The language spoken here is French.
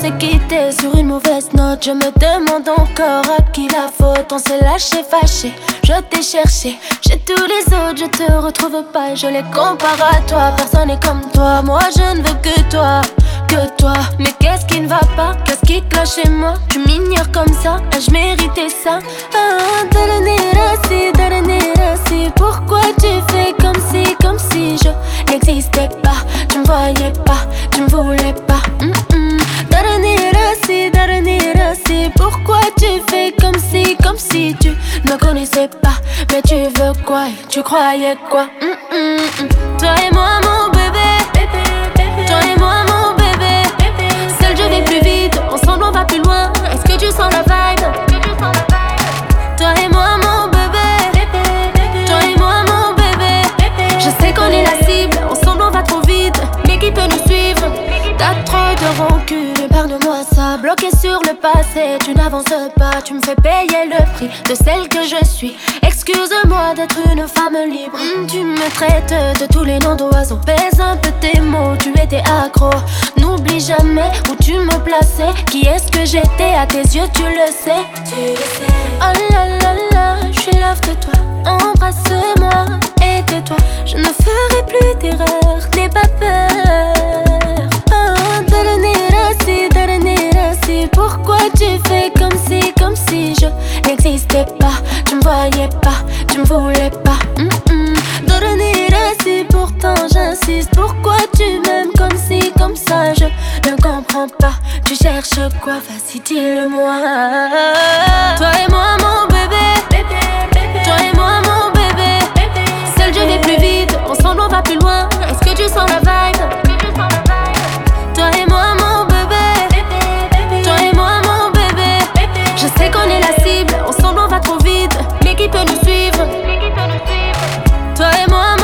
s'est quitté sur une mauvaise note. Je me demande encore à qui la faute. On s'est lâché, fâché, je t'ai cherché. J'ai tous les autres, je te retrouve pas et je les compare à toi. Personne n'est comme toi, moi je ne veux que toi. Que toi, mais qu'est-ce qui ne va pas? Qu'est-ce qui cloche chez moi? Tu m'ignores comme ça, ai-je mérité ça? Darani, pourquoi tu fais comme si je n'existais pas? Tu me voyais pas, tu me voulais pas. Darani, pourquoi tu fais comme si tu ne connaissais pas? Mais tu veux quoi? Tu croyais quoi? Toi et moi mon bébé, toi et moi mon bébé. Seul je vais plus vite, ensemble on va plus loin. Est-ce que tu sens la vibe? Toi et moi mon bébé, toi et moi mon bébé. Je sais qu'on est la cible, ensemble on va trop vite. Mais qui peut nous suivre? T'as trop de rancune, épargne-moi ça. Bloqué sur le passé, tu n'avances pas. Tu me fais payer le prix de celle que je suis. Excuse-moi d'être une femme libre. Tu me traites de tous les noms d'oiseaux. Pèse un peu tes mots, tu étais accro. N'oublie jamais où tu me plaçais. Qui est-ce que j'étais à tes yeux, tu le sais. Oh là là là, je suis love de toi. Embrasse-moi et tais-toi. Je ne ferai plus d'erreur, n'aie pas peur. Darani, pourquoi tu fais comme si je n'existais pas? Tu me voyais pas, tu me voulais pas. Darani, pourtant j'insiste. Pourquoi tu m'aimes comme ça? Je ne comprends pas. Tu cherches quoi? Vas-y dis-le-moi. Toi et moi mon bébé, toi et moi mon bébé. Seul je vais plus vite, ensemble on va plus loin. Est-ce que tu sens la vibe? Toi et moi mon bébé, toi et moi mon bébé. Je sais qu'on est la cible, ensemble on va trop vite. Mais qui peut nous suivre? Toi et moi mon